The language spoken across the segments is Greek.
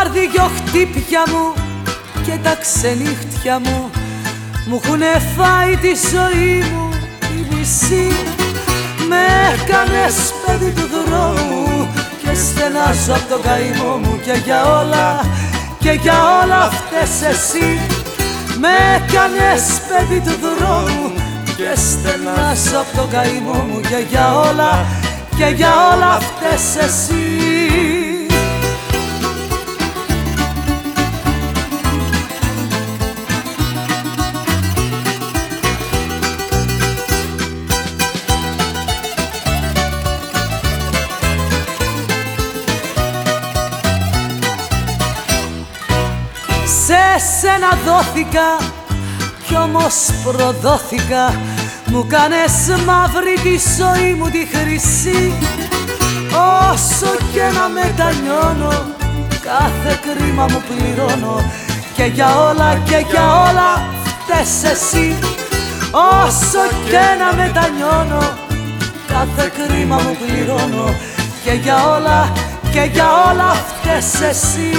δυο χτύπια μου και τα ξενύχτια μου μου έχουνε φάει τη ζωή μου τη μισή. Με έκανες παιδί του δρόμου και στενάζω απ' τον καημό μου και για όλα φταίς εσύ. Με έκανες παιδί του δρόμου και στενάζω απ' τον καημό μου και για όλα φταίς εσύ. Σε σένα δόθηκα κι όμως προδόθηκα. Μου κάνες μαύρη τη ζωή μου τη χρυσή. Όσο και να μετανιώνω κάθε κρίμα μου πληρώνω και για όλα φταίς εσύ. Όσο και να μετανιώνω κάθε κρίμα μου πληρώνω και για όλα φταίς εσύ.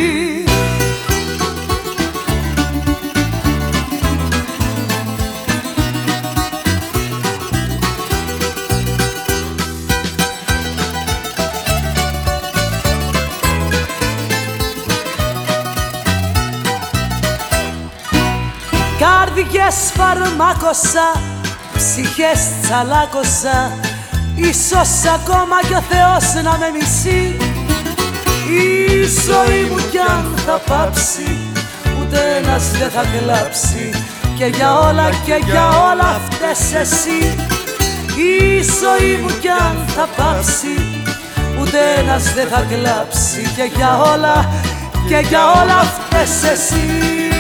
Καρδιές φαρμάκωσα, ψυχές τσαλάκωσα. Ίσως ακόμα κι ο Θεός να με μισεί. Η ζωή μου κι αν θα πάψει ούτε ένας δεν θα κλάψει και για όλα φταίς εσύ. Η ζωή μου κι αν θα πάψει ούτε ένας δεν θα κλάψει και για όλα φταίς εσύ.